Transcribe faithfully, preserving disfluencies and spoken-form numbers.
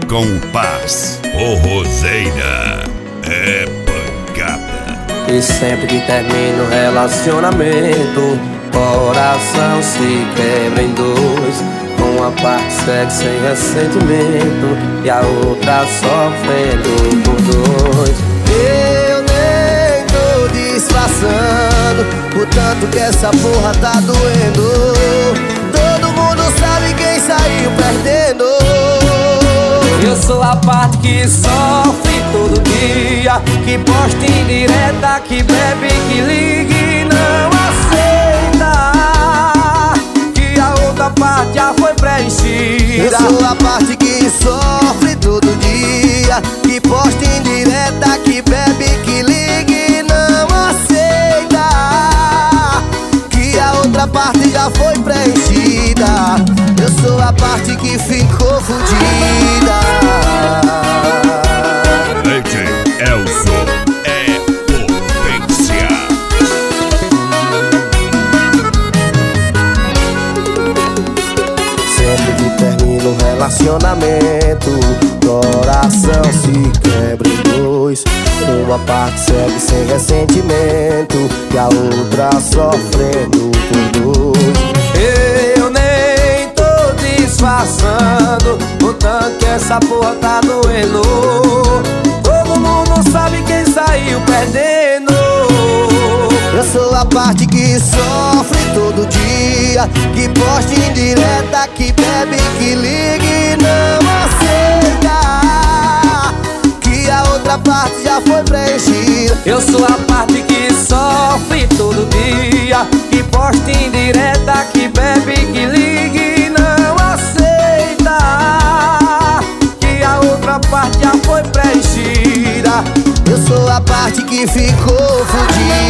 com paz. Forrozeira é pancada. E sempre que termina o relacionamento, coração se quebra em dois. Uma parte segue sem ressentimento e a outra sofrendo por dois. Eu nem tô disfarçando o tanto que essa porra tá doendo. Todo mundo sabe quem saiu perdendo. Eu sou a parte que sofre todo dia, que posta indireta, que bebe, que liga e não aceita que a outra parte já foi preenchida. Eu sou a parte que sofre todo dia, que posta indireta, que bebe, que liga e não aceita que a outra parte já foi preenchida. Eu sou a parte que ficou fudida. Leite Elson é potência. Sempre que termina um relacionamento, coração se quebra em dois. Uma parte segue sem ressentimento e a outra sofrendo por dois. Eu nem tô disfarçando o tanto que essa porra tá doendo. Todo mundo sabe quem saiu perdendo. Eu sou a parte que sofre todo dia, que posta indireta, que bebe, que liga e não aceita que a outra parte já foi preenchida. Eu sou a parte que sofre todo dia, que posta indireta, que bebe, que liga e não aceita que a outra parte já foi preenchida. Eu sou a parte que ficou fudida.